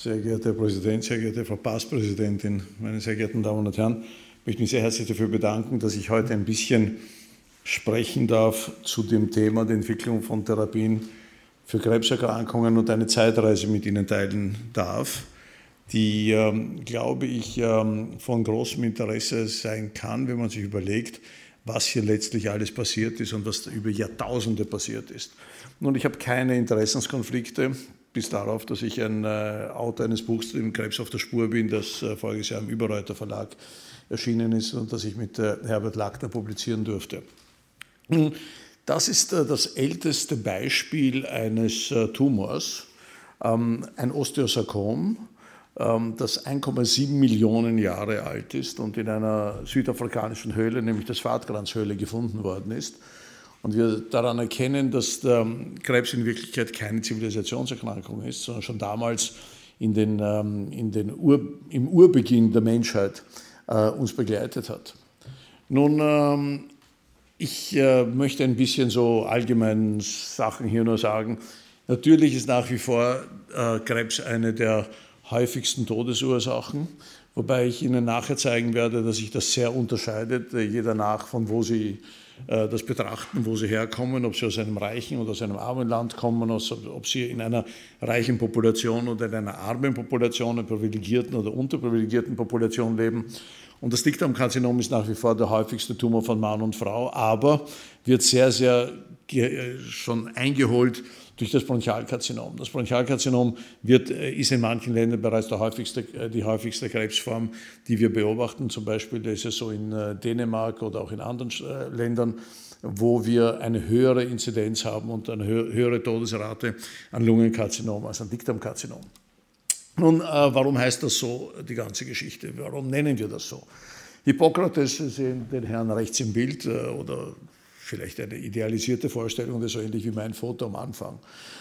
Sehr geehrter Herr Präsident, sehr geehrte Frau PAS-Präsidentin, meine sehr geehrten Damen und Herren, ich möchte mich sehr herzlich dafür bedanken, dass ich heute ein bisschen sprechen darf zu dem Thema der Entwicklung von Therapien für Krebserkrankungen und eine Zeitreise mit Ihnen teilen darf, die, glaube ich, von großem Interesse sein kann, wenn man sich überlegt, was hier letztlich alles passiert ist und was über Jahrtausende passiert ist. Nun, ich habe keine Interessenskonflikte, bis darauf, dass ich ein Autor eines Buchs, dem Krebs auf der Spur bin, das voriges Jahr im Überreuter Verlag erschienen ist und das ich mit Herbert Lackner publizieren durfte. Das ist das älteste Beispiel eines Tumors, ein Osteosarkom, das 1,7 Millionen Jahre alt ist und in einer südafrikanischen Höhle, nämlich der Swartkrans-Höhle, gefunden worden ist. Und wir daran erkennen, dass der Krebs in Wirklichkeit keine Zivilisationserkrankung ist, sondern schon damals im Urbeginn der Menschheit uns begleitet hat. Nun, ich möchte ein bisschen so allgemeine Sachen hier nur sagen. Natürlich ist nach wie vor Krebs eine der häufigsten Todesursachen, wobei ich Ihnen nachher zeigen werde, dass sich das sehr unterscheidet, je danach, von wo Sie das betrachten, wo sie herkommen, ob sie aus einem reichen oder aus einem armen Land kommen, ob sie in einer reichen Population oder in einer armen Population, einer privilegierten oder unterprivilegierten Population leben. Und das Dickdarmkarzinom ist nach wie vor der häufigste Tumor von Mann und Frau, aber wird sehr, sehr schon eingeholt durch das Bronchialkarzinom. Das Bronchialkarzinom ist in manchen Ländern bereits die häufigste Krebsform, die wir beobachten. Zum Beispiel ist es so in Dänemark oder auch in anderen Ländern, wo wir eine höhere Inzidenz haben und eine höhere Todesrate an Lungenkarzinom als an Dickdarmkarzinom. Nun, warum heißt das so, die ganze Geschichte? Warum nennen wir das so? Hippokrates, Sie sehen den Herrn rechts im Bild, oder vielleicht eine idealisierte Vorstellung, das ist so ähnlich wie mein Foto am Anfang,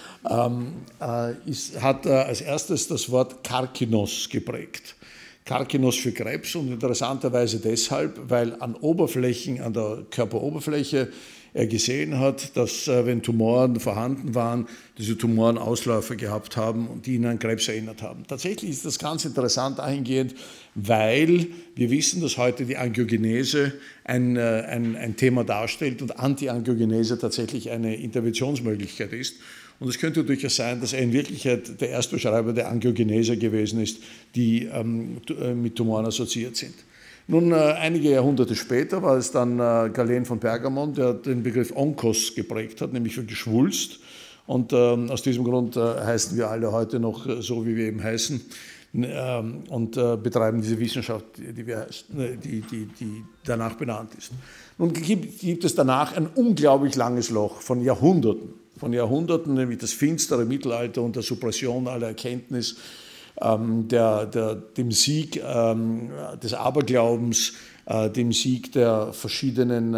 hat als erstes das Wort Karkinos geprägt. Karkinos für Krebs und interessanterweise deshalb, weil an der Körperoberfläche er gesehen hat, dass wenn Tumoren vorhanden waren, diese Tumoren Ausläufer gehabt haben und die ihn an Krebs erinnert haben. Tatsächlich ist das ganz interessant dahingehend, weil wir wissen, dass heute die Angiogenese ein Thema darstellt und Antiangiogenese tatsächlich eine Interventionsmöglichkeit ist. Und es könnte durchaus sein, dass er in Wirklichkeit der Erstbeschreiber der Angiogenese gewesen ist, die mit Tumoren assoziiert sind. Nun, einige Jahrhunderte später war es dann Galen von Pergamon, der den Begriff Onkos geprägt hat, nämlich für Geschwulst. Und aus diesem Grund heißen wir alle heute noch so, wie wir eben heißen, und betreiben diese Wissenschaft, die danach benannt ist. Nun gibt es danach ein unglaublich langes Loch von Jahrhunderten, nämlich das finstere Mittelalter und der Suppression aller Erkenntnis, dem Sieg des Aberglaubens, dem Sieg der verschiedenen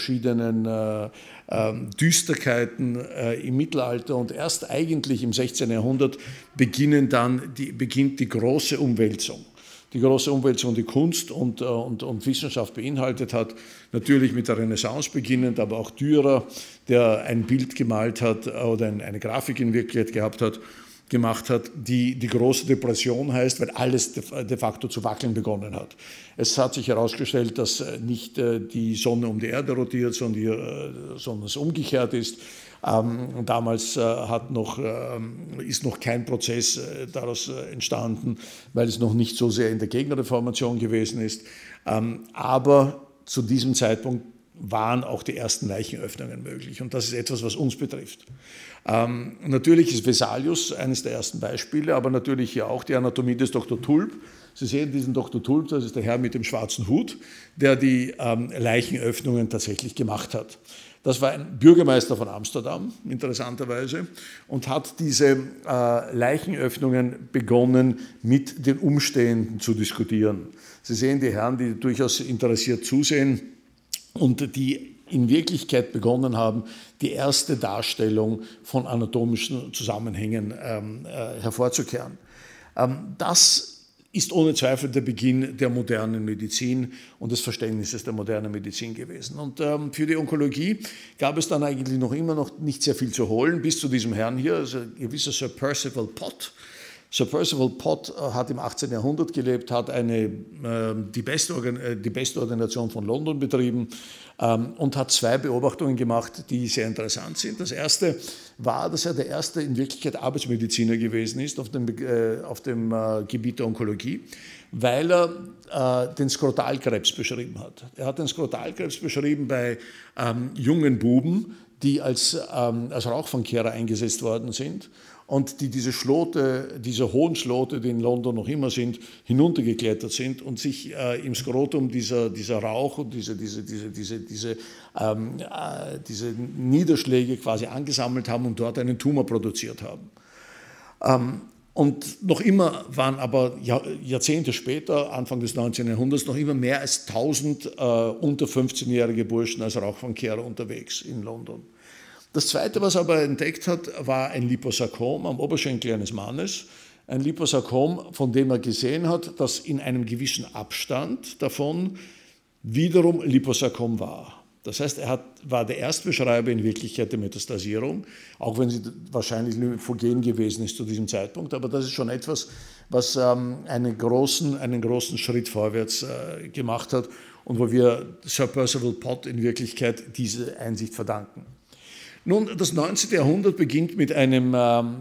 Düsterkeiten im Mittelalter und erst eigentlich im 16. Jahrhundert beginnt die große Umwälzung. Die große Umwälzung, die Kunst und Wissenschaft beinhaltet hat, natürlich mit der Renaissance beginnend, aber auch Dürer, der ein Bild gemalt hat oder eine Grafik in Wirklichkeit gemacht hat, die große Depression heißt, weil alles de facto zu wackeln begonnen hat. Es hat sich herausgestellt, dass nicht die Sonne um die Erde rotiert, sondern es umgekehrt ist. Damals ist noch kein Prozess daraus entstanden, weil es noch nicht so sehr in der Gegenreformation gewesen ist. Aber zu diesem Zeitpunkt waren auch die ersten Leichenöffnungen möglich. Und das ist etwas, was uns betrifft. Natürlich ist Vesalius eines der ersten Beispiele, aber natürlich hier auch die Anatomie des Dr. Tulp. Sie sehen diesen Dr. Tulp, das ist der Herr mit dem schwarzen Hut, der die Leichenöffnungen tatsächlich gemacht hat. Das war ein Bürgermeister von Amsterdam, interessanterweise, und hat diese Leichenöffnungen begonnen, mit den Umstehenden zu diskutieren. Sie sehen die Herren, die durchaus interessiert zusehen und die in Wirklichkeit begonnen haben, die erste Darstellung von anatomischen Zusammenhängen hervorzukehren. Das ist ohne Zweifel der Beginn der modernen Medizin und des Verständnisses der modernen Medizin gewesen. Und für die Onkologie gab es dann eigentlich immer noch nicht sehr viel zu holen, bis zu diesem Herrn hier, also ein gewisser Sir Percival Pott, Sir Percival Pott hat im 18. Jahrhundert gelebt, hat die beste Ordination von London betrieben und hat zwei Beobachtungen gemacht, die sehr interessant sind. Das erste war, dass er der erste in Wirklichkeit Arbeitsmediziner gewesen ist auf dem Gebiet der Onkologie, weil er den Skrotalkrebs beschrieben hat. Er hat den Skrotalkrebs beschrieben bei jungen Buben, die als Rauchfangkehrer eingesetzt worden sind und die diese hohen Schlote, die in London noch immer sind, hinuntergeklettert sind und sich im Skrotum dieser Rauch und diese Niederschläge quasi angesammelt haben und dort einen Tumor produziert haben. Und noch immer waren aber Jahrzehnte später, Anfang des 19. Jahrhunderts, noch immer mehr als 1000 unter 15-jährige Burschen als Rauchfangkehrer unterwegs in London. Das Zweite, was er aber entdeckt hat, war ein Liposarkom am Oberschenkel eines Mannes. Ein Liposarkom, von dem er gesehen hat, dass in einem gewissen Abstand davon wiederum Liposarkom war. Das heißt, war der Erstbeschreiber in Wirklichkeit der Metastasierung, auch wenn sie wahrscheinlich lymphogen gewesen ist zu diesem Zeitpunkt. Aber das ist schon etwas, was einen großen Schritt vorwärts gemacht hat und wo wir Sir Percival Pott in Wirklichkeit diese Einsicht verdanken. Nun, das 19. Jahrhundert beginnt mit einem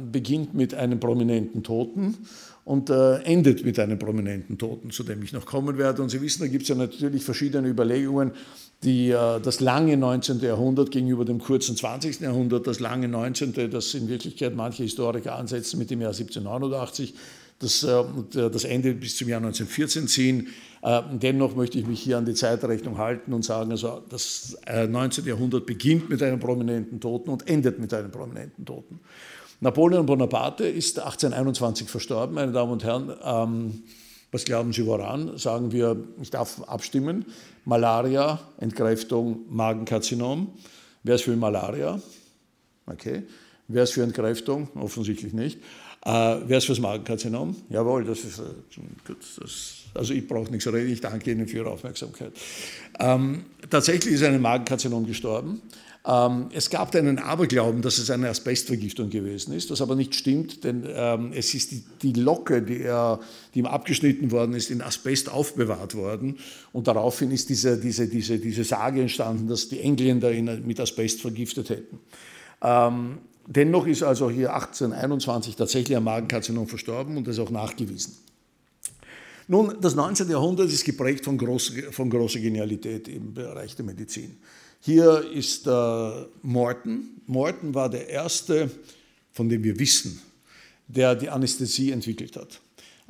prominenten Toten und endet mit einem prominenten Toten, zu dem ich noch kommen werde. Und Sie wissen, da gibt es ja natürlich verschiedene Überlegungen, die das lange 19. Jahrhundert gegenüber dem kurzen 20. Jahrhundert, das lange 19., das in Wirklichkeit manche Historiker ansetzen mit dem Jahr 1789, das Ende bis zum Jahr 1914 ziehen. Dennoch möchte ich mich hier an die Zeitrechnung halten und sagen, also das 19. Jahrhundert beginnt mit einem prominenten Toten und endet mit einem prominenten Toten. Napoleon Bonaparte ist 1821 verstorben, meine Damen und Herren. Was glauben Sie woran? Sagen wir, ich darf abstimmen, Malaria, Entkräftung, Magenkarzinom. Wer ist für Malaria? Okay. Wer ist für Entkräftung? Offensichtlich nicht. Wer ist für das Magenkarzinom? Jawohl, das ist gut. Also ich brauche nichts reden, ich danke Ihnen für Ihre Aufmerksamkeit. Tatsächlich ist ein Magenkarzinom gestorben. Es gab einen Aberglauben, dass es eine Asbestvergiftung gewesen ist, was aber nicht stimmt, denn es ist die Locke, die ihm abgeschnitten worden ist, in Asbest aufbewahrt worden und daraufhin ist diese Sage entstanden, dass die Engländer ihn mit Asbest vergiftet hätten. Dennoch ist also hier 1821 tatsächlich ein Magenkarzinom verstorben und das ist auch nachgewiesen. Nun, das 19. Jahrhundert ist geprägt von großer Genialität im Bereich der Medizin. Hier ist Morton. Morton war der erste, von dem wir wissen, der die Anästhesie entwickelt hat.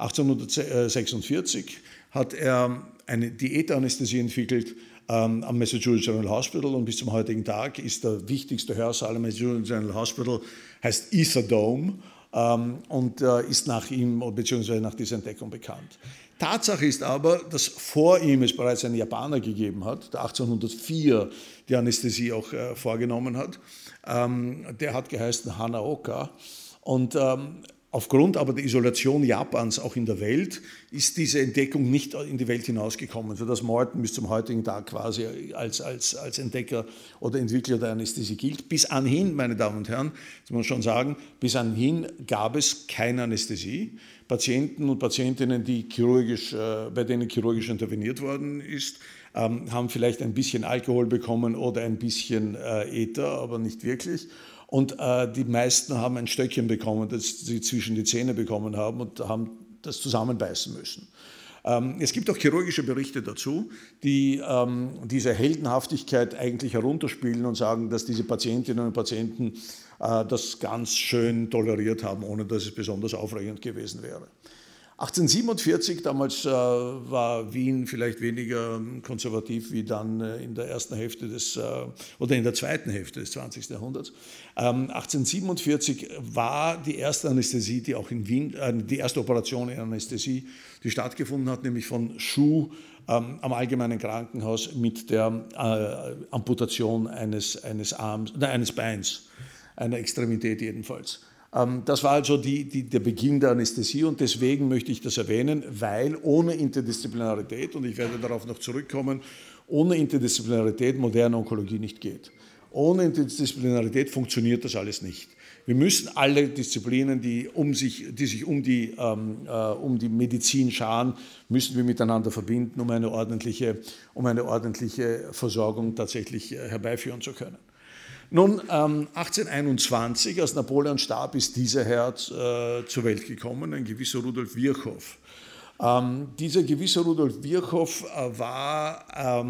1846 hat er eine Diätanästhesie entwickelt am Massachusetts General Hospital und bis zum heutigen Tag ist der wichtigste Hörsaal am Massachusetts General Hospital, heißt Ether Dome und ist nach ihm bzw. nach dieser Entdeckung bekannt. Tatsache ist aber, dass vor ihm es bereits einen Japaner gegeben hat, der 1804 die Anästhesie auch vorgenommen hat. Der hat geheißen Hanaoka und aufgrund aber der Isolation Japans auch in der Welt ist diese Entdeckung nicht in die Welt hinausgekommen, sodass Morton bis zum heutigen Tag quasi als Entdecker oder Entwickler der Anästhesie gilt. Bis anhin, meine Damen und Herren, das muss man schon sagen, bis anhin gab es keine Anästhesie. Patienten und Patientinnen, bei denen chirurgisch interveniert worden ist, haben vielleicht ein bisschen Alkohol bekommen oder ein bisschen Ether, aber nicht wirklich. Und die meisten haben ein Stöckchen bekommen, das sie zwischen die Zähne bekommen haben und haben das zusammenbeißen müssen. Es gibt auch chirurgische Berichte dazu, die diese Heldenhaftigkeit eigentlich herunterspielen und sagen, dass diese Patientinnen und Patienten das ganz schön toleriert haben, ohne dass es besonders aufregend gewesen wäre. 1847, damals war Wien vielleicht weniger konservativ wie dann in der ersten Hälfte oder in der zweiten Hälfte des 20. Jahrhunderts. 1847 war die erste Anästhesie, die auch in Wien, die erste Operation in Anästhesie, die stattgefunden hat, nämlich von Schuh am Allgemeinen Krankenhaus mit der Amputation eines Beins, einer Extremität jedenfalls. Das war also der Beginn der Anästhesie und deswegen möchte ich das erwähnen, weil ohne Interdisziplinarität, und ich werde darauf noch zurückkommen, ohne Interdisziplinarität moderne Onkologie nicht geht. Ohne Interdisziplinarität funktioniert das alles nicht. Wir müssen alle Disziplinen, die sich um die Medizin scharen, müssen wir miteinander verbinden, um eine ordentliche Versorgung tatsächlich herbeiführen zu können. Nun, 1821, als Napoleon starb, ist dieser Herr zur Welt gekommen, ein gewisser Rudolf Virchow. Dieser gewisse Rudolf Virchow war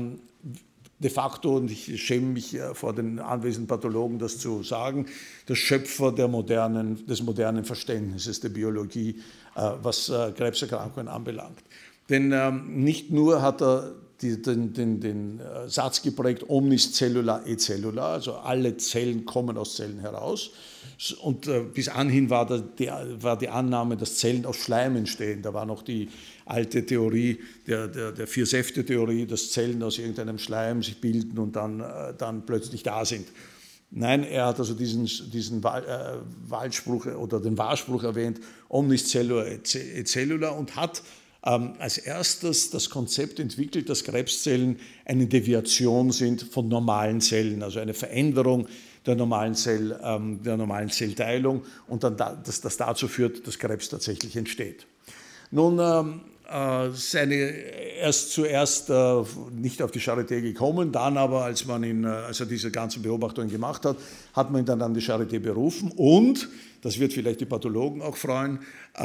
de facto, und ich schäme mich vor den anwesenden Pathologen, das zu sagen, der Schöpfer des modernen Verständnisses der Biologie, was Krebserkrankungen anbelangt. Denn nicht nur hat er den Satz geprägt, omnis cellula et cellula, also alle Zellen kommen aus Zellen heraus. Und bis anhin war die Annahme, dass Zellen aus Schleim entstehen. Da war noch die alte Theorie, der Vier-Säfte-Theorie, dass Zellen aus irgendeinem Schleim sich bilden und dann plötzlich da sind. Nein, er hat also diesen Wahlspruch oder den Wahrspruch erwähnt, omnis cellula et cellula, und hat als erstes das Konzept entwickelt, dass Krebszellen eine Deviation sind von normalen Zellen, also eine Veränderung der normalen Zellteilung, und dann das dazu führt, dass Krebs tatsächlich entsteht. Nun, er ist zuerst nicht auf die Charité gekommen, dann aber, als er diese ganzen Beobachtungen gemacht hat, hat man ihn dann an die Charité berufen, und, das wird vielleicht die Pathologen auch freuen,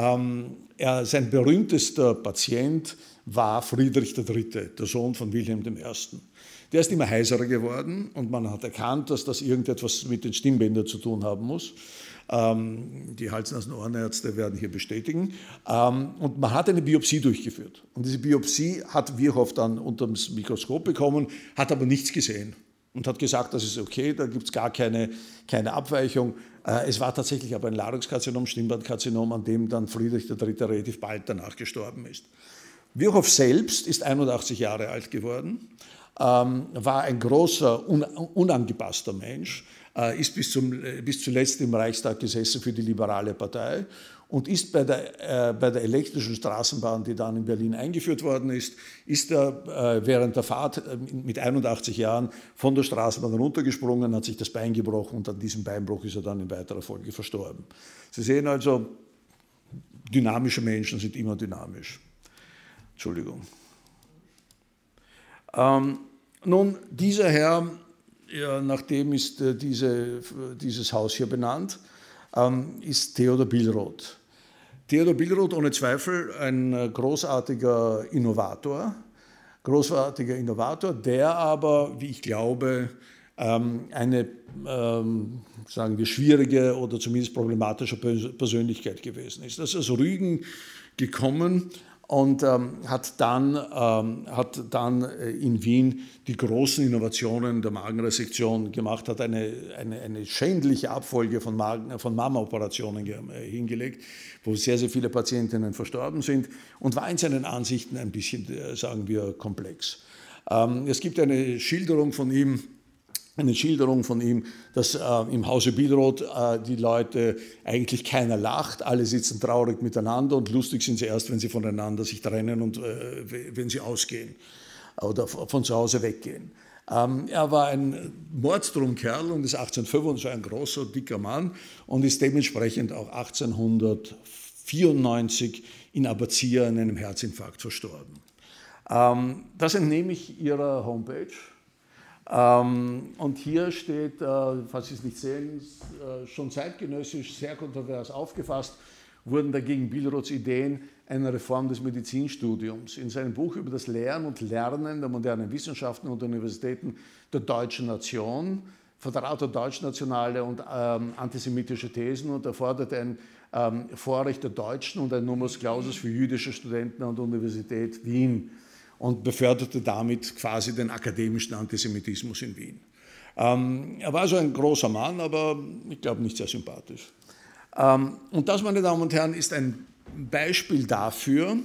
sein berühmtester Patient war Friedrich III., der Sohn von Wilhelm I. Der ist immer heiserer geworden, und man hat erkannt, dass das irgendetwas mit den Stimmbändern zu tun haben muss. Die Hals-Nasen-Ohrenärzte werden hier bestätigen. Und man hat eine Biopsie durchgeführt. Und diese Biopsie hat Virchow dann unter das Mikroskop bekommen, hat aber nichts gesehen und hat gesagt, das ist okay, da gibt es gar keine Abweichung. Es war tatsächlich aber ein Ladungskarzinom, Stimmbandkarzinom, an dem dann Friedrich III. Relativ bald danach gestorben ist. Virchow selbst ist 81 Jahre alt geworden, war ein großer, unangepasster Mensch, ist bis zuletzt im Reichstag gesessen für die Liberale Partei und ist bei der elektrischen Straßenbahn, die dann in Berlin eingeführt worden ist er während der Fahrt mit 81 Jahren von der Straßenbahn runtergesprungen, hat sich das Bein gebrochen, und an diesem Beinbruch ist er dann in weiterer Folge verstorben. Sie sehen also, dynamische Menschen sind immer dynamisch. Entschuldigung. Nun, dieser Herr, ja, nach dem ist dieses Haus hier benannt, ist Theodor Billroth. Theodor Billroth, ohne Zweifel ein großartiger Innovator, der aber, wie ich glaube, eine, sagen wir, schwierige oder zumindest problematische Persönlichkeit gewesen ist. Er ist aus Rügen gekommen und hat dann in Wien die großen Innovationen der Magenresektion gemacht, hat eine schändliche Abfolge von Mama-Operationen hingelegt, wo sehr, sehr viele Patientinnen verstorben sind, und war in seinen Ansichten ein bisschen, sagen wir, komplex. Es gibt eine Schilderung von ihm, dass im Hause Billroth die Leute, eigentlich keiner lacht, alle sitzen traurig miteinander, und lustig sind sie erst, wenn sie voneinander sich trennen und wenn sie ausgehen oder von zu Hause weggehen. Er war ein Mordstromkerl und ist 1895 ein großer, dicker Mann und ist dementsprechend auch 1894 in Abbazia an einem Herzinfarkt verstorben. Das entnehme ich Ihrer Homepage. Und hier steht, falls Sie es nicht sehen, schon zeitgenössisch sehr kontrovers aufgefasst, wurden dagegen Billroths Ideen einer Reform des Medizinstudiums. In seinem Buch über das Lehren und Lernen der modernen Wissenschaften und Universitäten der deutschen Nation vertrat er deutschnationale und antisemitische Thesen und erforderte ein Vorrecht der Deutschen und ein Numerus Clausus für jüdische Studenten an der Universität Wien, und beförderte damit quasi den akademischen Antisemitismus in Wien. Er war so ein großer Mann, aber ich glaube nicht sehr sympathisch. Und das, meine Damen und Herren, ist ein Beispiel dafür,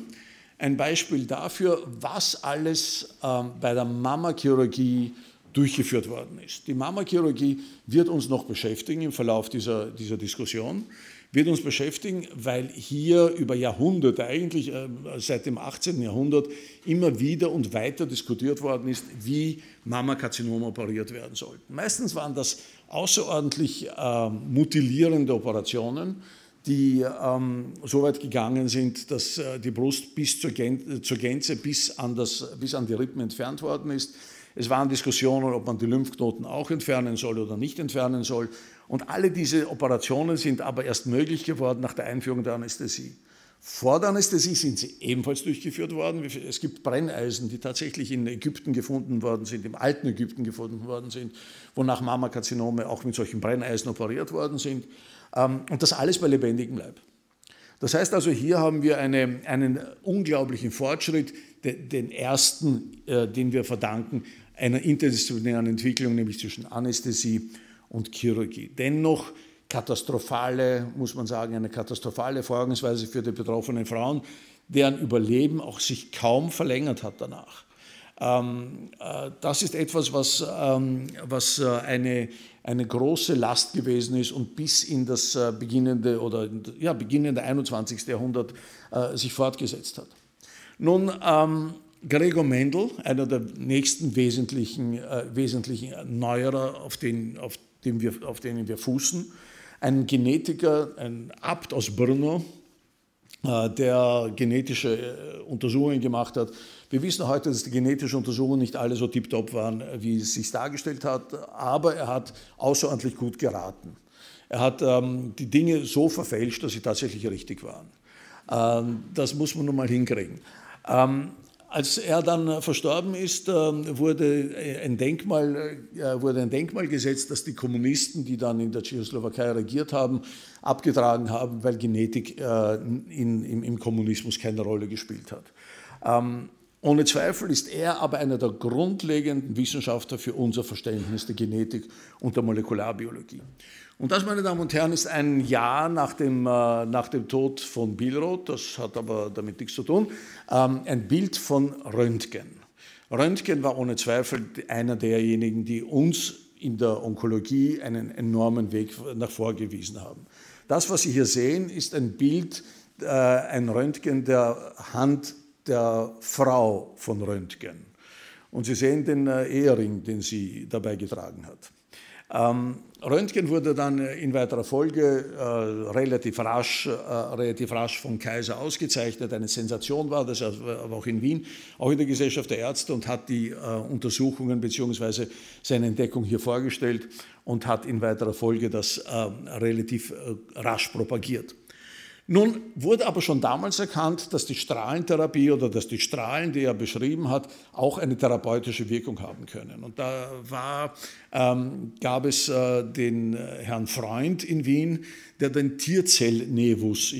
was alles bei der Mammachirurgie durchgeführt worden ist. Die Mammachirurgie wird uns noch beschäftigen im Verlauf dieser Diskussion. wird uns beschäftigen, weil hier über Jahrhunderte, eigentlich seit dem 18. Jahrhundert, immer wieder und weiter diskutiert worden ist, wie Mammakarzinome operiert werden sollten. Meistens waren das außerordentlich mutilierende Operationen, die so weit gegangen sind, dass die Brust bis zur Gänze, bis an die Rippen entfernt worden ist. Es waren Diskussionen, ob man die Lymphknoten auch entfernen soll oder nicht entfernen soll. Und alle diese Operationen sind aber erst möglich geworden nach der Einführung der Anästhesie. Vor der Anästhesie sind sie ebenfalls durchgeführt worden. Es gibt Brenneisen, die tatsächlich in Ägypten gefunden worden sind, im alten Ägypten gefunden worden sind, wonach Mammakarzinome auch mit solchen Brenneisen operiert worden sind. Und das alles bei lebendigem Leib. Das heißt also, hier haben wir einen unglaublichen Fortschritt, den ersten, den wir verdanken, einer interdisziplinären Entwicklung, nämlich zwischen Anästhesie und Chirurgie. Dennoch muss man sagen, eine katastrophale Vorgehensweise für die betroffenen Frauen, deren Überleben auch sich kaum verlängert hat danach. Das ist etwas, was eine große Last gewesen ist und bis in das beginnende 21. Jahrhundert sich fortgesetzt hat. Nun, Gregor Mendel, einer der nächsten wesentlichen Neuerer, auf denen wir fußen, ein Genetiker, ein Abt aus Brno, der genetische Untersuchungen gemacht hat. Wir wissen heute, dass die genetischen Untersuchungen nicht alle so tiptop waren, wie es sich dargestellt hat, aber er hat außerordentlich gut geraten. Er hat die Dinge so verfälscht, dass sie tatsächlich richtig waren. Das muss man nun mal hinkriegen. Als er dann verstorben ist, wurde ein Denkmal gesetzt, das die Kommunisten, die dann in der Tschechoslowakei regiert haben, abgetragen haben, weil Genetik im Kommunismus keine Rolle gespielt hat. Ohne Zweifel ist er aber einer der grundlegenden Wissenschaftler für unser Verständnis der Genetik und der Molekularbiologie. Und das, meine Damen und Herren, ist ein Jahr nach dem Tod von Billroth, das hat aber damit nichts zu tun, ein Bild von Röntgen. Röntgen war ohne Zweifel einer derjenigen, die uns in der Onkologie einen enormen Weg nach vorgewiesen haben. Das, was Sie hier sehen, ist ein Bild, ein Röntgen der Hand der Frau von Röntgen. Und Sie sehen den Ehering, den sie dabei getragen hat. Röntgen wurde dann in weiterer Folge relativ rasch vom Kaiser ausgezeichnet. Eine Sensation war das, aber auch in Wien, auch in der Gesellschaft der Ärzte, und hat die Untersuchungen bzw. seine Entdeckung hier vorgestellt und hat in weiterer Folge das relativ rasch propagiert. Nun wurde aber schon damals erkannt, dass die Strahlentherapie oder dass die Strahlen, die er beschrieben hat, auch eine therapeutische Wirkung haben können. Und da gab es den Herrn Freund in Wien, der den Tierzellnevus,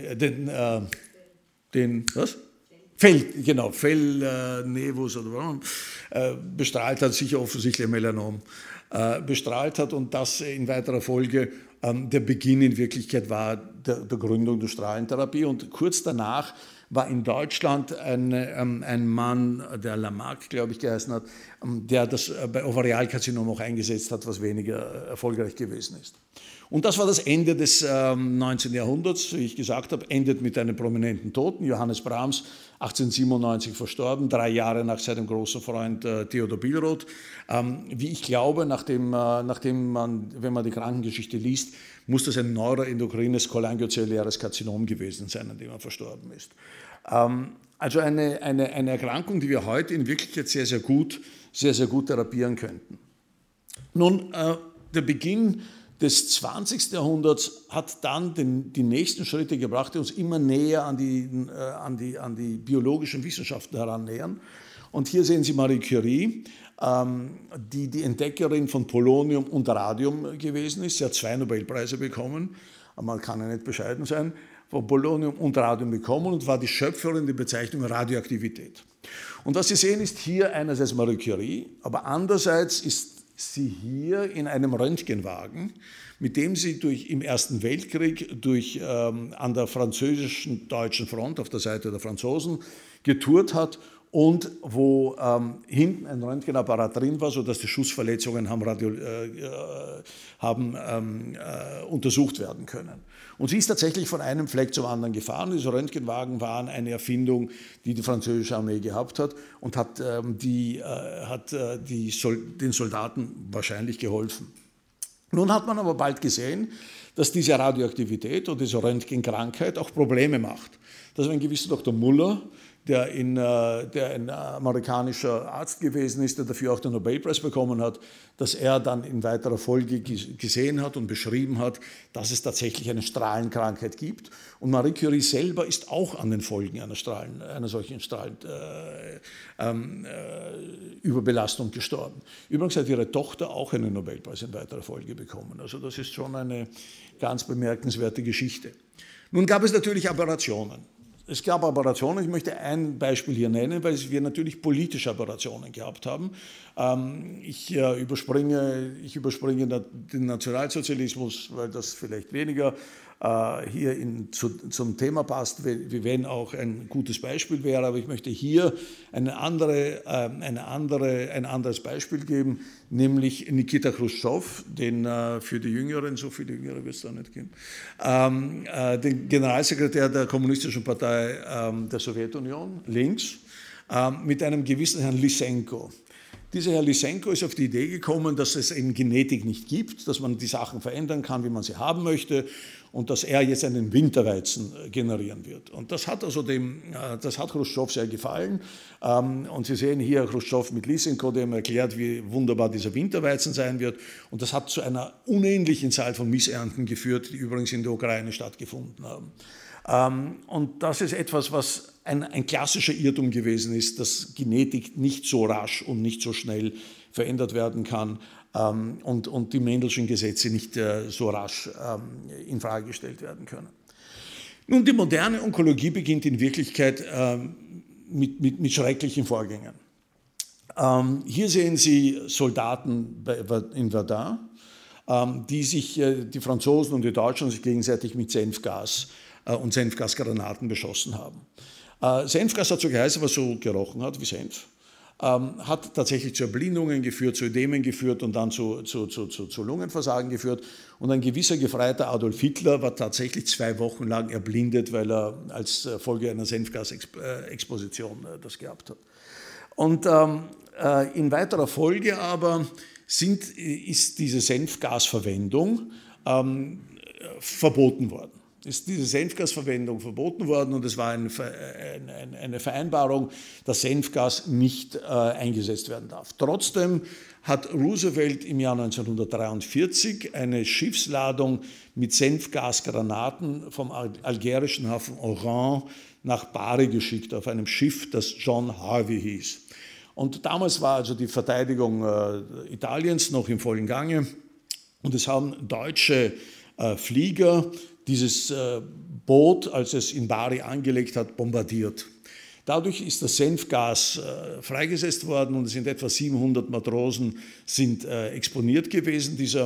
Fellnevus bestrahlt hat, sicher offensichtlich Melanom, bestrahlt hat, und das in weiterer Folge der Beginn in Wirklichkeit war der Gründung der Strahlentherapie. Und kurz danach war in Deutschland ein Mann, der Lamarck, glaube ich, geheißen hat, der das bei Ovarialkarzinom auch eingesetzt hat, was weniger erfolgreich gewesen ist. Und das war das Ende des 19. Jahrhunderts, wie ich gesagt habe, endet mit einem prominenten Toten, Johannes Brahms, 1897 verstorben, 3 Jahre nach seinem großen Freund Theodor Billroth. Wie ich glaube, wenn man die Krankengeschichte liest, muss das ein neuroendokrines cholangiozelluläres Karzinom gewesen sein, an dem er verstorben ist. Also eine Erkrankung, die wir heute in Wirklichkeit sehr, sehr gut therapieren könnten. Nun, der Beginn des 20. Jahrhunderts hat dann die nächsten Schritte gebracht, die uns immer näher an die biologischen Wissenschaften herannähern. Und hier sehen Sie Marie Curie, die Entdeckerin von Polonium und Radium gewesen ist. Sie hat 2 Nobelpreise bekommen, man kann ja nicht bescheiden sein, von Polonium und Radium bekommen, und war die Schöpferin der Bezeichnung Radioaktivität. Und was Sie sehen, ist hier einerseits Marie Curie, aber andererseits ist sie hier in einem Röntgenwagen, mit dem sie im Ersten Weltkrieg an der französisch-deutschen Front auf der Seite der Franzosen getourt hat, und wo hinten ein Röntgenapparat drin war, sodass die Schussverletzungen haben untersucht werden können. Und sie ist tatsächlich von einem Fleck zum anderen gefahren. Diese Röntgenwagen waren eine Erfindung, die die französische Armee gehabt hat und hat den Soldaten wahrscheinlich geholfen. Nun hat man aber bald gesehen, dass diese Radioaktivität und diese Röntgenkrankheit auch Probleme macht. Dass ein gewisser Dr. Muller, der ein amerikanischer Arzt gewesen ist, der dafür auch den Nobelpreis bekommen hat, dass er dann in weiterer Folge gesehen hat und beschrieben hat, dass es tatsächlich eine Strahlenkrankheit gibt. Und Marie Curie selber ist auch an den Folgen einer solchen Überbelastung gestorben. Übrigens hat ihre Tochter auch einen Nobelpreis in weiterer Folge bekommen. Also das ist schon eine ganz bemerkenswerte Geschichte. Nun gab es natürlich Aberrationen. Es gab Aberrationen, ich möchte ein Beispiel hier nennen, weil wir natürlich politische Aberrationen gehabt haben. Ich überspringe den Nationalsozialismus, weil das vielleicht weniger hier zum Thema passt, wie wenn auch ein gutes Beispiel wäre, aber ich möchte hier ein anderes Beispiel geben, nämlich Nikita Chruschtschow, den für die Jüngeren, so viele Jüngere wird es da nicht geben, den Generalsekretär der Kommunistischen Partei der Sowjetunion, links, mit einem gewissen Herrn Lysenko. Dieser Herr Lysenko ist auf die Idee gekommen, dass es in Genetik nicht gibt, dass man die Sachen verändern kann, wie man sie haben möchte und dass er jetzt einen Winterweizen generieren wird. Und das hat Chruschtschow sehr gefallen. Und Sie sehen hier Chruschtschow mit Lysenko, der ihm erklärt, wie wunderbar dieser Winterweizen sein wird. Und das hat zu einer unendlichen Zahl von Missernten geführt, die übrigens in der Ukraine stattgefunden haben. Und das ist etwas, was ein klassischer Irrtum gewesen ist, dass Genetik nicht so rasch und nicht so schnell verändert werden kann und die Mendelschen Gesetze nicht so rasch in Frage gestellt werden können. Nun, die moderne Onkologie beginnt in Wirklichkeit mit schrecklichen Vorgängen. Hier sehen Sie Soldaten in Verdun, die Franzosen und die Deutschen sich gegenseitig mit Senfgas und Senfgasgranaten beschossen haben. Senfgas hat so geheißen, was so gerochen hat wie Senf, hat tatsächlich zu Erblindungen geführt, zu Ödemen geführt und dann zu Lungenversagen geführt. Und ein gewisser Gefreiter Adolf Hitler war tatsächlich 2 Wochen lang erblindet, weil er als Folge einer Senfgasexposition das gehabt hat. Und in weiterer Folge aber ist diese Senfgasverwendung verboten worden. Ist diese Senfgasverwendung verboten worden und es war eine Vereinbarung, dass Senfgas nicht eingesetzt werden darf. Trotzdem hat Roosevelt im Jahr 1943 eine Schiffsladung mit Senfgasgranaten vom algerischen Hafen Oran nach Bari geschickt, auf einem Schiff, das John Harvey hieß. Und damals war also die Verteidigung Italiens noch im vollen Gange und es haben deutsche Flieger dieses Boot, als es in Bari angelegt hat, bombardiert. Dadurch ist das Senfgas freigesetzt worden und es sind etwa 700 Matrosen sind exponiert gewesen, dieser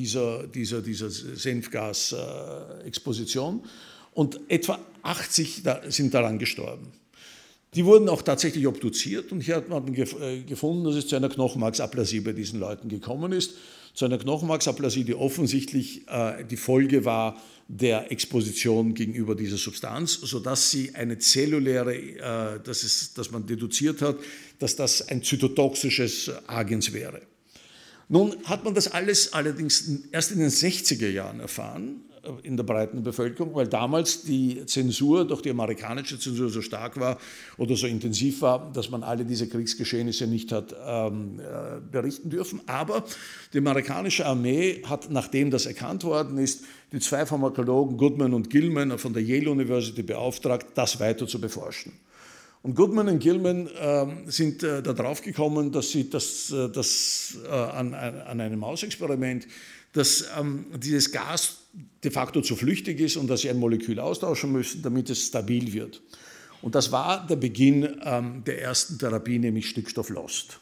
Senfgasexposition und etwa 80 sind daran gestorben. Die wurden auch tatsächlich obduziert und hier hat man gefunden, dass es zu einer Knochenmarksaplasie bei diesen Leuten gekommen ist. Zu einer Knochenmarksaplasie, die offensichtlich die Folge war der Exposition gegenüber dieser Substanz, sodass sie eine zelluläre, dass man deduziert hat, dass das ein zytotoxisches Agens wäre. Nun hat man das alles allerdings erst in den 60er Jahren erfahren, in der breiten Bevölkerung, weil damals die Zensur, durch die amerikanische Zensur so stark war oder so intensiv war, dass man alle diese Kriegsgeschehnisse nicht hat berichten dürfen. Aber die amerikanische Armee hat, nachdem das erkannt worden ist, die 2 Pharmakologen Goodman und Gilman von der Yale University beauftragt, das weiter zu beforschen. Und Goodman und Gilman sind darauf gekommen, dass sie an einem Mausexperiment, dass dieses Gas de facto zu flüchtig ist und dass sie ein Molekül austauschen müssen, damit es stabil wird. Und das war der Beginn der ersten Therapie, nämlich Stickstoff-Lost.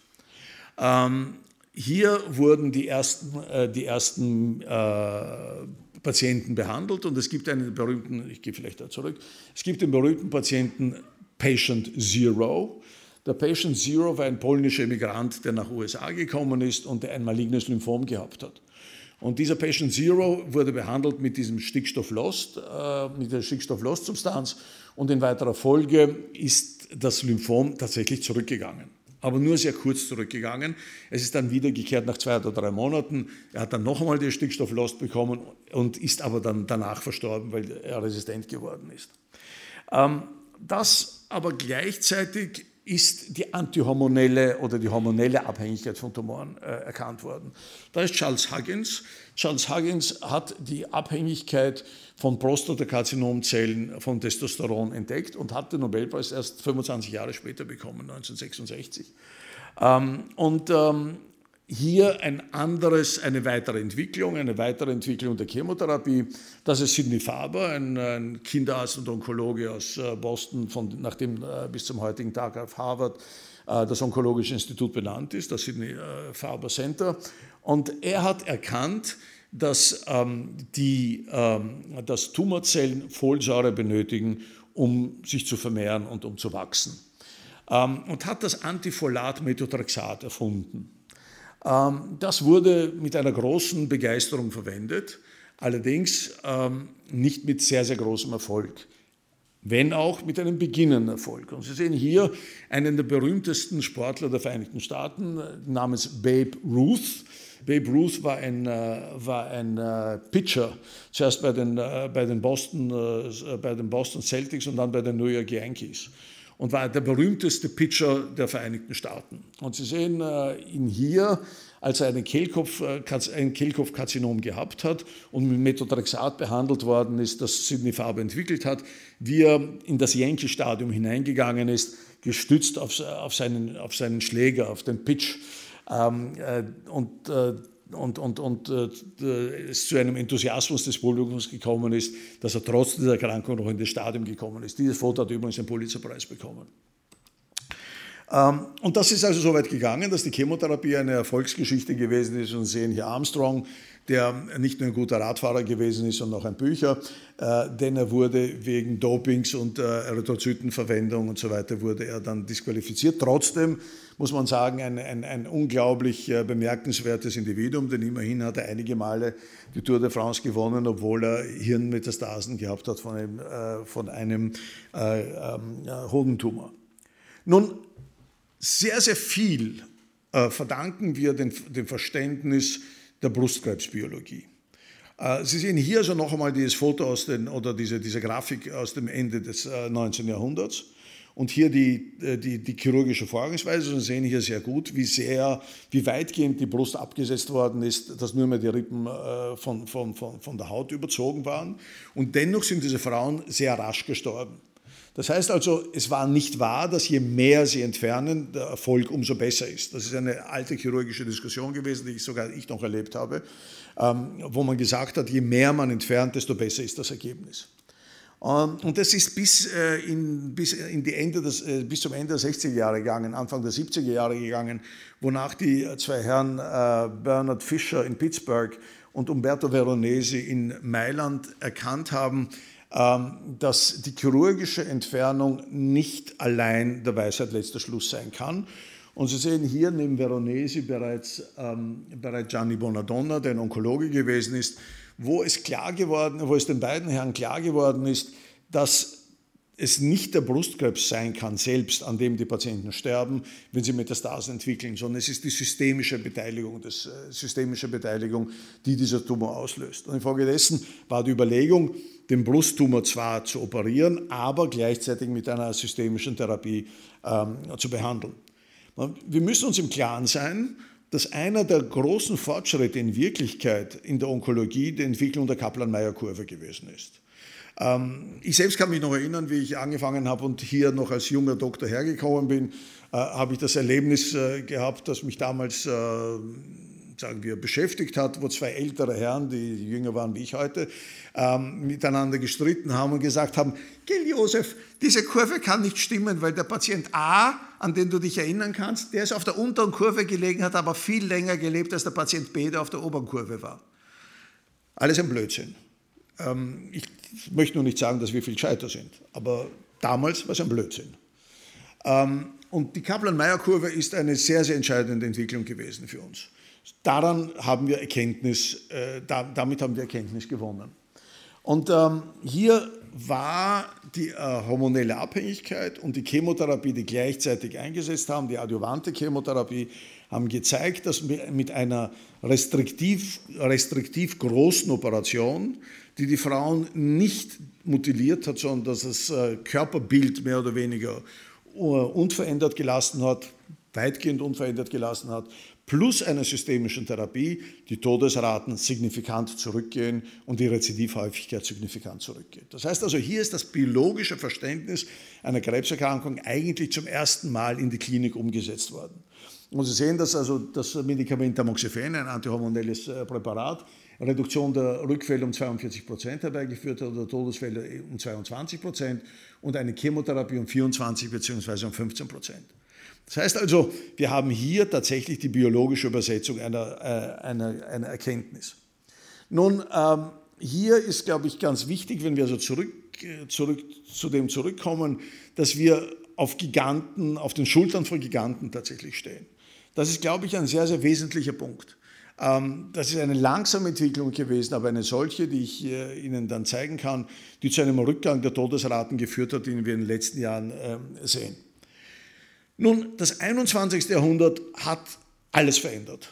Hier wurden die ersten Patienten behandelt und es gibt einen berühmten, ich gehe vielleicht da zurück, es gibt den berühmten Patienten Patient Zero. Der Patient Zero war ein polnischer Emigrant, der nach USA gekommen ist und der ein malignes Lymphom gehabt hat. Und dieser Patient Zero wurde behandelt mit diesem Stickstoff-Lost, mit der Stickstoff-Lost-Substanz, und in weiterer Folge ist das Lymphom tatsächlich zurückgegangen. Aber nur sehr kurz zurückgegangen. Es ist dann wiedergekehrt nach 2 oder 3 Monaten. Er hat dann noch einmal den Stickstoff-Lost bekommen und ist aber dann danach verstorben, weil er resistent geworden ist. Das aber gleichzeitig ist die antihormonelle oder die hormonelle Abhängigkeit von Tumoren erkannt worden. Da ist Charles Huggins. Charles Huggins hat die Abhängigkeit von Prostatakarzinomzellen von Testosteron entdeckt und hat den Nobelpreis erst 25 Jahre später bekommen, 1966. Hier eine weitere Entwicklung der Chemotherapie. Das ist Sidney Farber, ein Kinderarzt und Onkologe aus Boston, nachdem bis zum heutigen Tag auf Harvard das Onkologische Institut benannt ist, das Sidney Farber Center. Und er hat erkannt, dass Tumorzellen Folsäure benötigen, um sich zu vermehren und um zu wachsen. Und hat das Antifolat-Methotrexat erfunden. Das wurde mit einer großen Begeisterung verwendet, allerdings nicht mit sehr, sehr großem Erfolg, wenn auch mit einem beginnenden Erfolg. Und Sie sehen hier einen der berühmtesten Sportler der Vereinigten Staaten namens Babe Ruth. Babe Ruth war ein Pitcher, zuerst bei den Boston Celtics und dann bei den New York Yankees, und war der berühmteste Pitcher der Vereinigten Staaten. Und Sie sehen ihn hier, als er ein Kehlkopfkarzinom gehabt hat und mit Methotrexat behandelt worden ist, das Sidney Farber entwickelt hat, wie er in das Yankee-Stadium hineingegangen ist, gestützt auf seinen Schläger, auf den Pitch, es zu einem Enthusiasmus des Publikums gekommen ist, dass er trotz dieser Erkrankung noch in das Stadion gekommen ist. Dieses Foto hat übrigens einen Pulitzerpreis bekommen. Und das ist also so weit gegangen, dass die Chemotherapie eine Erfolgsgeschichte gewesen ist. Und Sie sehen hier Armstrong, der nicht nur ein guter Radfahrer gewesen ist, sondern auch ein Bücher, denn er wurde wegen Dopings und Erythrozytenverwendung und so weiter wurde er dann disqualifiziert. Trotzdem muss man sagen, ein unglaublich bemerkenswertes Individuum, denn immerhin hat er einige Male die Tour de France gewonnen, obwohl er Hirnmetastasen gehabt hat von einem Hodentumor. Nun, sehr, sehr viel verdanken wir dem Verständnis der Brustkrebsbiologie. Sie sehen hier also noch einmal dieses Foto diese Grafik aus dem Ende des 19. Jahrhunderts und hier die chirurgische Vorgehensweise. Und Sie sehen hier sehr gut, wie weitgehend die Brust abgesetzt worden ist, dass nur mehr die Rippen von der Haut überzogen waren. Und dennoch sind diese Frauen sehr rasch gestorben. Das heißt also, es war nicht wahr, dass je mehr sie entfernen, der Erfolg umso besser ist. Das ist eine alte chirurgische Diskussion gewesen, die sogar ich noch erlebt habe, wo man gesagt hat, je mehr man entfernt, desto besser ist das Ergebnis. Und das ist bis zum Ende der 60er Jahre gegangen, Anfang der 70er Jahre gegangen, wonach die zwei Herren Bernard Fisher in Pittsburgh und Umberto Veronesi in Mailand erkannt haben, dass die chirurgische Entfernung nicht allein der Weisheit letzter Schluss sein kann. Und Sie sehen hier neben Veronesi bereits Gianni Bonadonna, der ein Onkologe gewesen ist, wo es den beiden Herren klar geworden ist, dass es nicht der Brustkrebs sein kann selbst, an dem die Patienten sterben, wenn sie Metastasen entwickeln, sondern es ist die systemische Beteiligung, die dieser Tumor auslöst. Und infolgedessen war die Überlegung, den Brusttumor zwar zu operieren, aber gleichzeitig mit einer systemischen Therapie zu behandeln. Wir müssen uns im Klaren sein, dass einer der großen Fortschritte in Wirklichkeit in der Onkologie die Entwicklung der Kaplan-Meier-Kurve gewesen ist. Ich selbst kann mich noch erinnern, wie ich angefangen habe und hier noch als junger Doktor hergekommen bin, habe ich das Erlebnis gehabt, das mich damals, sagen wir, beschäftigt hat, wo zwei ältere Herren, die jünger waren wie ich heute, miteinander gestritten haben und gesagt haben, Gell Josef, diese Kurve kann nicht stimmen, weil der Patient A, an den du dich erinnern kannst, der ist auf der unteren Kurve gelegen, hat aber viel länger gelebt als der Patient B, der auf der oberen Kurve war. Alles ein Blödsinn. Ich möchte nur nicht sagen, dass wir viel gescheiter sind, aber damals war es ein Blödsinn. Und die Kaplan-Meier-Kurve ist eine sehr, sehr entscheidende Entwicklung gewesen für uns. Daran haben wir damit haben wir Erkenntnis gewonnen. Und hier war die hormonelle Abhängigkeit und die Chemotherapie, die gleichzeitig eingesetzt haben, die adjuvante Chemotherapie, haben gezeigt, dass mit einer restriktiv großen Operation, die Frauen nicht mutiliert hat, sondern dass das Körperbild mehr oder weniger unverändert gelassen hat, weitgehend unverändert gelassen hat, plus einer systemischen Therapie, die Todesraten signifikant zurückgehen und die Rezidivhäufigkeit signifikant zurückgeht. Das heißt also, hier ist das biologische Verständnis einer Krebserkrankung eigentlich zum ersten Mal in die Klinik umgesetzt worden. Und Sie sehen, dass also das Medikament Tamoxifen, ein antihormonelles Präparat, Reduktion der Rückfälle um 42% herbeigeführt hat, oder Todesfälle um 22% und eine Chemotherapie um 24 bzw. um 15%. Das heißt also, wir haben hier tatsächlich die biologische Übersetzung einer Erkenntnis. Nun, hier ist, glaube ich, ganz wichtig, wenn wir also zu dem zurückkommen, dass wir auf den Schultern von Giganten tatsächlich stehen. Das ist, glaube ich, ein sehr, sehr wesentlicher Punkt. Das ist eine langsame Entwicklung gewesen, aber eine solche, die ich Ihnen dann zeigen kann, die zu einem Rückgang der Todesraten geführt hat, den wir in den letzten Jahren sehen. Nun, das 21. Jahrhundert hat alles verändert.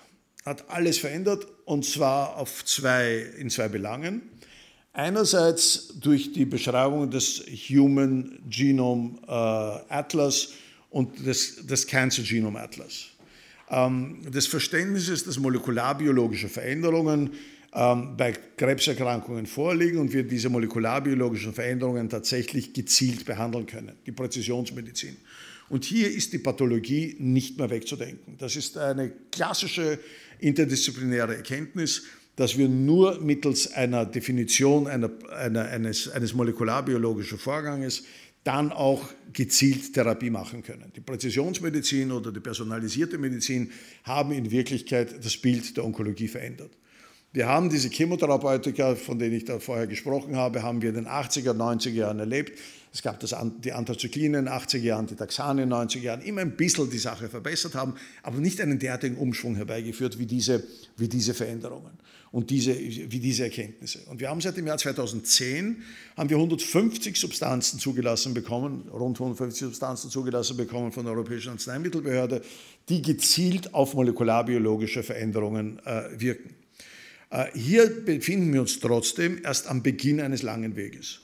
Und zwar in zwei Belangen. Einerseits durch die Beschreibung des Human Genome Atlas und des Cancer Genome Atlas. Des Verständnisses, dass molekularbiologische Veränderungen bei Krebserkrankungen vorliegen und wir diese molekularbiologischen Veränderungen tatsächlich gezielt behandeln können, die Präzisionsmedizin. Und hier ist die Pathologie nicht mehr wegzudenken. Das ist eine klassische interdisziplinäre Erkenntnis, dass wir nur mittels einer Definition eines molekularbiologischen Vorganges dann auch gezielt Therapie machen können. Die Präzisionsmedizin oder die personalisierte Medizin haben in Wirklichkeit das Bild der Onkologie verändert. Wir haben diese Chemotherapeutika, von denen ich da vorher gesprochen habe, haben wir in den 80er, 90er Jahren erlebt. Es gab die Anthracycline in den 80er Jahren, die Taxane in den 90er Jahren, immer ein bisschen die Sache verbessert haben, aber nicht einen derartigen Umschwung herbeigeführt wie diese Veränderungen und wie diese Erkenntnisse. Und wir haben seit dem Jahr 2010 haben wir 150 Substanzen zugelassen bekommen, rund 150 Substanzen zugelassen bekommen von der Europäischen Arzneimittelbehörde, die gezielt auf molekularbiologische Veränderungen wirken. Hier befinden wir uns trotzdem erst am Beginn eines langen Weges.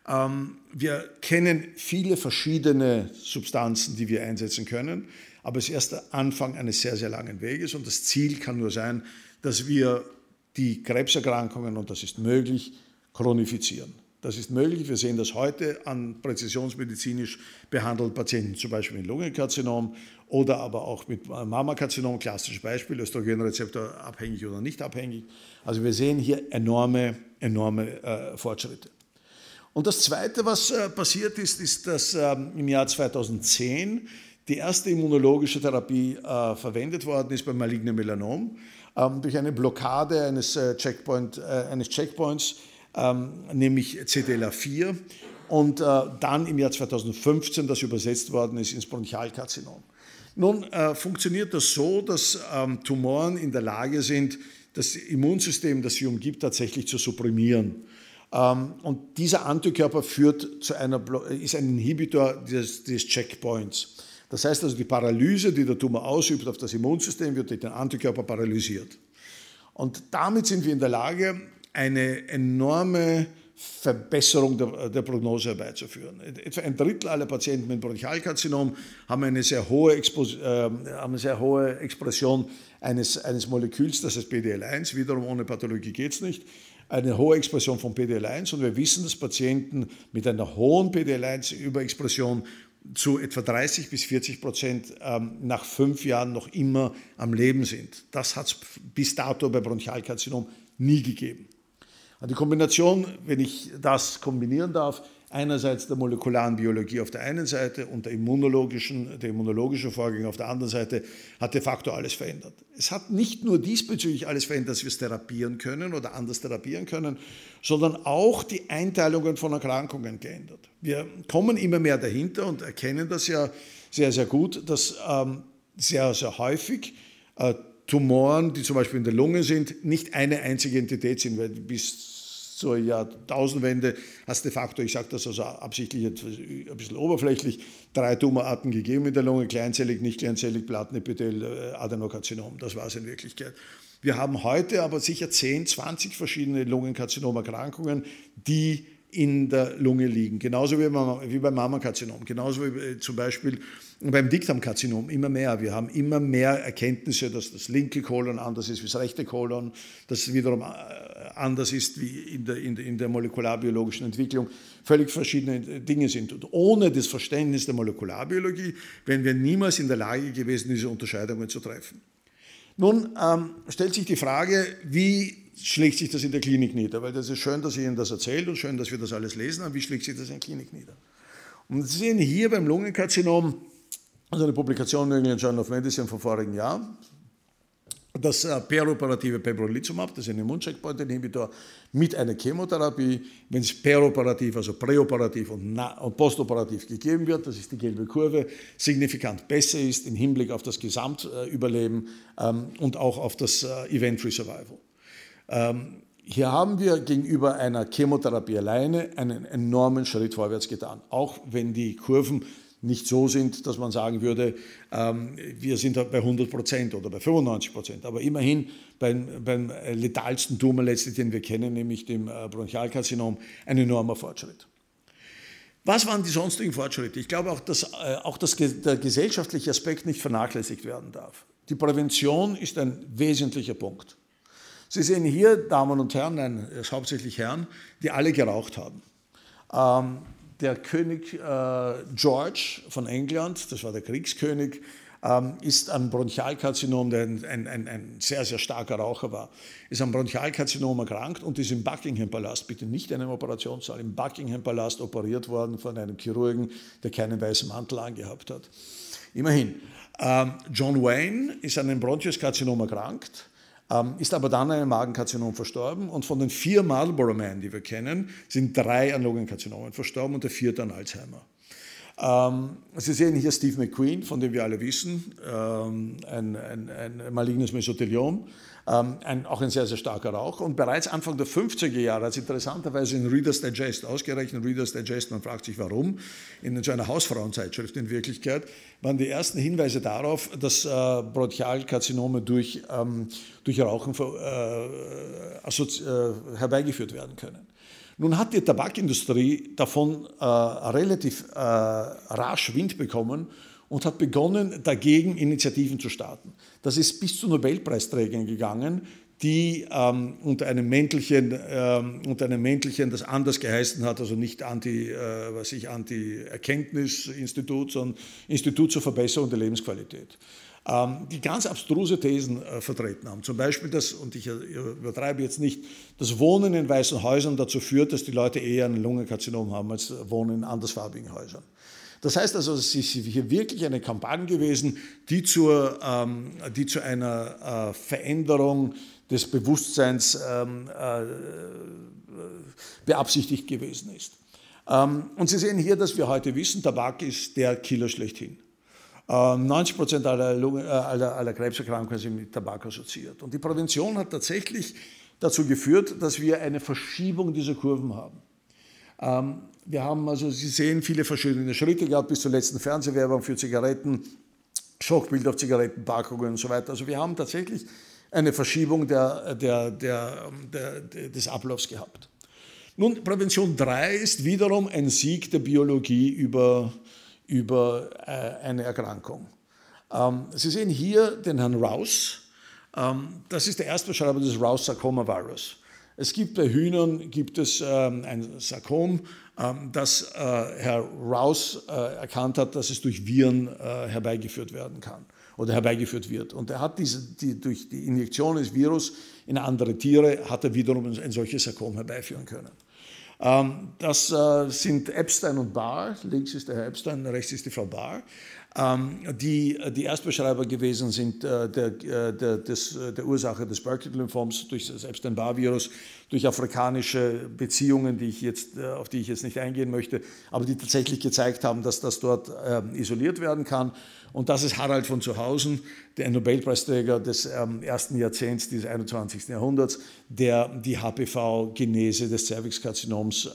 Wir kennen viele verschiedene Substanzen, die wir einsetzen können, aber es ist erst der Anfang eines sehr, sehr langen Weges und das Ziel kann nur sein, dass wir die Krebserkrankungen, und das ist möglich, chronifizieren. Das ist möglich. Wir sehen das heute an präzisionsmedizinisch behandelten Patienten, zum Beispiel mit Lungenkarzinom oder aber auch mit Mammakarzinom, klassisches Beispiel, Östrogenrezeptor abhängig oder nicht abhängig. Also wir sehen hier enorme Fortschritte. Und das Zweite, was passiert ist, dass im Jahr 2010 die erste immunologische Therapie verwendet worden ist beim malignen Melanom durch eine Blockade eines Checkpoints, nämlich CTLA4 und dann im Jahr 2015 das übersetzt worden ist ins Bronchialkarzinom. Nun funktioniert das so, dass Tumoren in der Lage sind, das Immunsystem, das sie umgibt, tatsächlich zu supprimieren. Und dieser Antikörper ist ein Inhibitor des Checkpoints. Das heißt also, die Paralyse, die der Tumor ausübt auf das Immunsystem, wird durch den Antikörper paralysiert. Und damit sind wir in der Lage, eine enorme Verbesserung der Prognose herbeizuführen. Etwa ein Drittel aller Patienten mit Bronchialkarzinom haben eine sehr hohe Expression eines Moleküls, das heißt PDL1, wiederum ohne Pathologie geht es nicht, eine hohe Expression von PDL1 und wir wissen, dass Patienten mit einer hohen PDL1-Überexpression zu etwa 30-40% nach 5 Jahren noch immer am Leben sind. Das hat es bis dato bei Bronchialkarzinom nie gegeben. Die Kombination, wenn ich das kombinieren darf, einerseits der molekularen Biologie auf der einen Seite und der immunologische Vorgänge auf der anderen Seite, hat de facto alles verändert. Es hat nicht nur diesbezüglich alles verändert, dass wir es therapieren können oder anders therapieren können, sondern auch die Einteilungen von Erkrankungen geändert. Wir kommen immer mehr dahinter und erkennen das ja, sehr, sehr gut, dass sehr, sehr häufig Tumoren, die zum Beispiel in der Lunge sind, nicht eine einzige Entität sind, weil bis zur Jahrtausendwende hast de facto, ich sage das also absichtlich jetzt ein bisschen oberflächlich, 3 Tumorarten gegeben in der Lunge: kleinzellig, nicht kleinzellig, Plattenepithel, Adenokarzinom. Das war es in Wirklichkeit. Wir haben heute aber sicher 10, 20 verschiedene Lungenkarzinomerkrankungen, die in der Lunge liegen. Genauso wie beim Mammakarzinom, genauso wie zum Beispiel beim Dickdarmkarzinom, immer mehr. Wir haben immer mehr Erkenntnisse, dass das linke Kolon anders ist wie das rechte Kolon, dass es wiederum anders ist wie in der molekularbiologischen Entwicklung, völlig verschiedene Dinge sind. Und ohne das Verständnis der Molekularbiologie wären wir niemals in der Lage gewesen, diese Unterscheidungen zu treffen. Nun stellt sich die Frage, wie schlägt sich das in der Klinik nieder? Weil das ist schön, dass ich Ihnen das erzähle und schön, dass wir das alles lesen, aber wie schlägt sich das in der Klinik nieder? Und Sie sehen hier beim Lungenkarzinom, also eine Publikation im England Journal of Medicine vom vorigen Jahr, das peroperative Pembrolizumab, das ist ein Immuncheckpoint-Inhibitor mit einer Chemotherapie, wenn es peroperativ, also präoperativ und postoperativ gegeben wird, das ist die gelbe Kurve, signifikant besser ist im Hinblick auf das Gesamtüberleben und auch auf das Event-Free Survival. Hier haben wir gegenüber einer Chemotherapie alleine einen enormen Schritt vorwärts getan, auch wenn die Kurven nicht so sind, dass man sagen würde, wir sind bei 100% oder bei 95%, aber immerhin beim letalsten Tumor letztlich, den wir kennen, nämlich dem Bronchialkarzinom, ein enormer Fortschritt. Was waren die sonstigen Fortschritte? Ich glaube auch, dass der gesellschaftliche Aspekt nicht vernachlässigt werden darf. Die Prävention ist ein wesentlicher Punkt. Sie sehen hier Damen und Herren, nein, hauptsächlich Herren, die alle geraucht haben. Der König George von England, das war der Kriegskönig, ist an Bronchialkarzinom, der ein sehr, sehr starker Raucher war, ist an Bronchialkarzinom erkrankt und ist im Buckingham Palast, bitte nicht in einem Operationssaal, im Buckingham Palast operiert worden von einem Chirurgen, der keinen weißen Mantel angehabt hat. Immerhin. John Wayne ist an einem Bronchiuskarzinom erkrankt, ist aber dann an einem Magenkarzinom verstorben und von den 4 Marlboro Men, die wir kennen, sind 3 an Lungenkarzinomen verstorben und der 4. an Alzheimer. Sie sehen hier Steve McQueen, von dem wir alle wissen, ein malignes Mesotheliom, auch ein sehr, sehr starker Raucher. Und bereits Anfang der 50er Jahre hat es interessanterweise in Reader's Digest, ausgerechnet Reader's Digest, man fragt sich warum, in so einer Hausfrauenzeitschrift in Wirklichkeit, waren die ersten Hinweise darauf, dass Bronchialkarzinome durch Rauchen herbeigeführt werden können. Nun hat die Tabakindustrie davon relativ rasch Wind bekommen und hat begonnen, dagegen Initiativen zu starten. Das ist bis zu Nobelpreisträgern gegangen, die unter einem Mäntelchen, das anders geheißen hat, also nicht Anti-Erkenntnisinstitut, sondern Institut zur Verbesserung der Lebensqualität, die ganz abstruse Thesen vertreten haben. Zum Beispiel, und ich übertreibe jetzt nicht, das Wohnen in weißen Häusern dazu führt, dass die Leute eher ein Lungenkarzinom haben als Wohnen in andersfarbigen Häusern. Das heißt also, es ist hier wirklich eine Kampagne gewesen, die zu einer Veränderung des Bewusstseins beabsichtigt gewesen ist. Und Sie sehen hier, dass wir heute wissen, Tabak ist der Killer schlechthin. 90% aller Krebserkrankungen sind mit Tabak assoziiert. Und die Prävention hat tatsächlich dazu geführt, dass wir eine Verschiebung dieser Kurven haben. Wir haben also, Sie sehen, viele verschiedene Schritte gehabt, bis zur letzten Fernsehwerbung für Zigaretten, Schockbild auf Zigarettenpackungen und so weiter. Also wir haben tatsächlich eine Verschiebung des Ablaufs gehabt. Nun, Prävention 3 ist wiederum ein Sieg der Biologie über eine Erkrankung. Sie sehen hier den Herrn Rouse. Das ist der Erstbeschreiber des Rouse-Sarcoma-Virus. Es gibt bei Hühnern ein Sarkom, das Herr Rouse erkannt hat, dass es durch Viren herbeigeführt werden kann oder herbeigeführt wird. Und er hat durch die Injektion des Virus in andere Tiere hat er wiederum ein solches Sarkom herbeiführen können. Das sind Epstein und Barr, links ist der Herr Epstein, rechts ist die Frau Barr, die Erstbeschreiber gewesen sind der Ursache des Burkitt-Lymphoms durch das Epstein-Barr-Virus, durch afrikanische Beziehungen, auf die ich jetzt nicht eingehen möchte, aber die tatsächlich gezeigt haben, dass das dort isoliert werden kann. Und das ist Harald von Zuhausen, der Nobelpreisträger des ersten Jahrzehnts dieses 21. Jahrhunderts, der die HPV-Genese des Zervixkarzinoms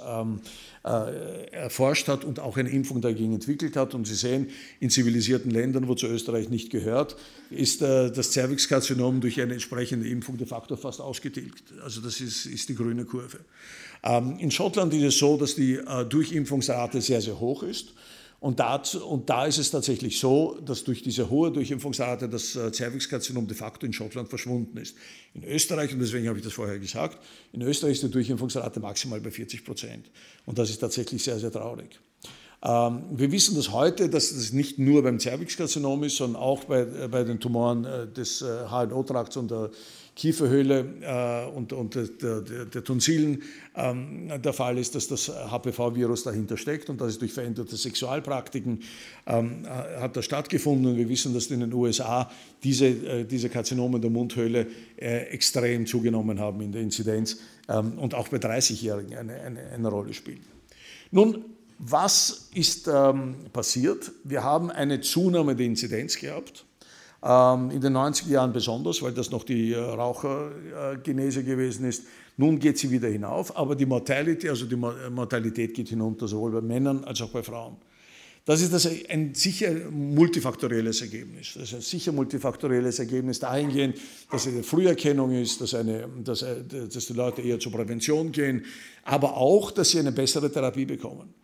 erforscht hat und auch eine Impfung dagegen entwickelt hat. Und Sie sehen, in zivilisierten Ländern, wozu Österreich nicht gehört, ist das Zervixkarzinom durch eine entsprechende Impfung de facto fast ausgetilgt. Also das ist die grüne Kurve. In Schottland ist es so, dass die Durchimpfungsrate sehr, sehr hoch ist. Und da ist es tatsächlich so, dass durch diese hohe Durchimpfungsrate das Zervixkarzinom de facto in Schottland verschwunden ist. In Österreich, und deswegen habe ich das vorher gesagt, in Österreich ist die Durchimpfungsrate maximal bei 40%. Und das ist tatsächlich sehr, sehr traurig. Wir wissen das heute, dass es nicht nur beim Zervixkarzinom ist, sondern auch bei den Tumoren des HNO-Trakts und der Kieferhöhle und der Tonsillen der Fall ist, dass das HPV-Virus dahinter steckt, und das ist durch veränderte Sexualpraktiken hat das stattgefunden. Und wir wissen, dass in den USA diese Karzinome der Mundhöhle extrem zugenommen haben in der Inzidenz und auch bei 30-Jährigen eine Rolle spielen. Nun, was ist passiert? Wir haben eine Zunahme der Inzidenz gehabt. In den 90er Jahren besonders, weil das noch die Rauchergenese gewesen ist. Nun geht sie wieder hinauf, aber die Mortalität geht hinunter, sowohl bei Männern als auch bei Frauen. Das ist ein sicher multifaktorielles Ergebnis. Das ist ein sicher multifaktorielles Ergebnis dahingehend, dass es eine Früherkennung ist, dass die Leute eher zur Prävention gehen, aber auch, dass sie eine bessere Therapie bekommen.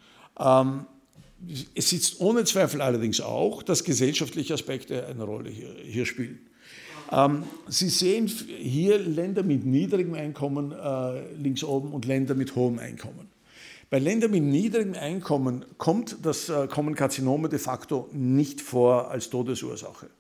Es ist ohne Zweifel allerdings auch, dass gesellschaftliche Aspekte eine Rolle hier spielen. Sie sehen hier Länder mit niedrigem Einkommen links oben und Länder mit hohem Einkommen. Bei Ländern mit niedrigem Einkommen kommen Karzinome de facto nicht vor als Todesursache.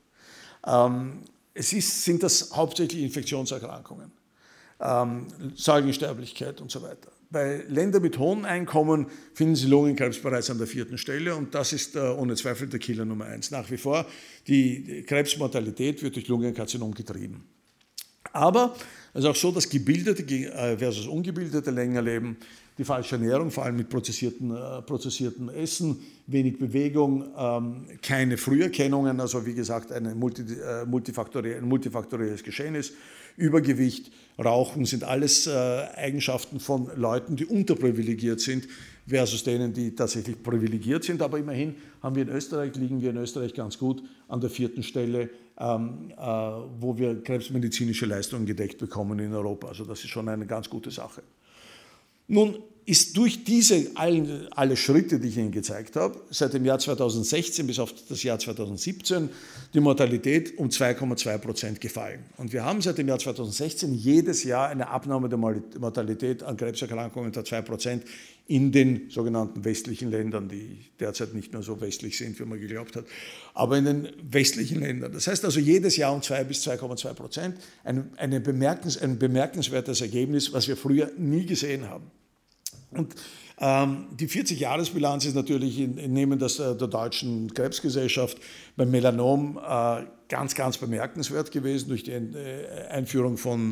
Sind das hauptsächlich Infektionserkrankungen, Säugensterblichkeit und so weiter. Bei Ländern mit hohem Einkommen finden Sie Lungenkrebs bereits an der 4. Stelle, und das ist ohne Zweifel der Killer Nummer 1. Nach wie vor, die Krebsmortalität wird durch Lungenkarzinom getrieben. Aber es ist auch so, dass gebildete versus ungebildete länger leben, die falsche Ernährung, vor allem mit prozessiertem Essen, wenig Bewegung, keine Früherkennungen, also wie gesagt ein multifaktorielles Geschehen ist. Übergewicht, Rauchen sind alles Eigenschaften von Leuten, die unterprivilegiert sind, versus denen, die tatsächlich privilegiert sind. Aber immerhin liegen wir in Österreich ganz gut an der 4. Stelle, wo wir krebsmedizinische Leistungen gedeckt bekommen in Europa. Also das ist schon eine ganz gute Sache. Nun ist durch alle Schritte, die ich Ihnen gezeigt habe, seit dem Jahr 2016 bis auf das Jahr 2017 die Mortalität um 2,2% gefallen. Und wir haben seit dem Jahr 2016 jedes Jahr eine Abnahme der Mortalität an Krebserkrankungen unter 2% in den sogenannten westlichen Ländern, die derzeit nicht mehr so westlich sind, wie man geglaubt hat, aber in den westlichen Ländern. Das heißt also jedes Jahr um 2 bis 2,2%, ein bemerkenswertes Ergebnis, was wir früher nie gesehen haben. Und die 40-Jahres-Bilanz ist natürlich im Namen der Deutschen Krebsgesellschaft beim Melanom ganz, ganz bemerkenswert gewesen durch die Einführung von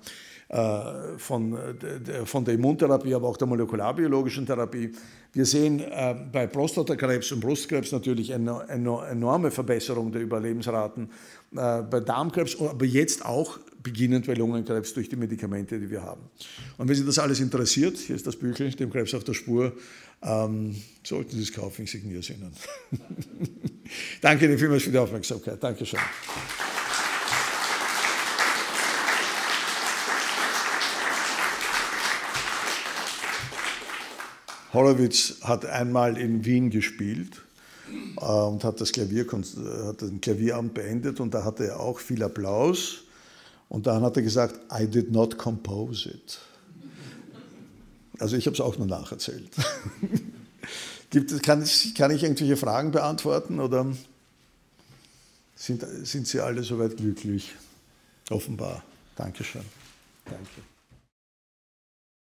der Immuntherapie, aber auch der molekularbiologischen Therapie. Wir sehen bei Prostatakrebs und Brustkrebs natürlich eine enorme Verbesserung der Überlebensraten, bei Darmkrebs, aber jetzt auch beginnend bei Lungenkrebs durch die Medikamente, die wir haben. Und wenn Sie das alles interessiert, hier ist das Büchlein, dem Krebs auf der Spur, sollten Sie es kaufen, ich signiere es Ihnen. Danke Ihnen vielmals für die Aufmerksamkeit. Dankeschön. Horowitz hat einmal in Wien gespielt und hat den Klavierabend beendet, und da hatte er auch viel Applaus, und dann hat er gesagt, I did not compose it. Also ich habe es auch nur nacherzählt. Kann ich irgendwelche Fragen beantworten, oder sind Sie alle soweit glücklich? Offenbar. Dankeschön. Danke.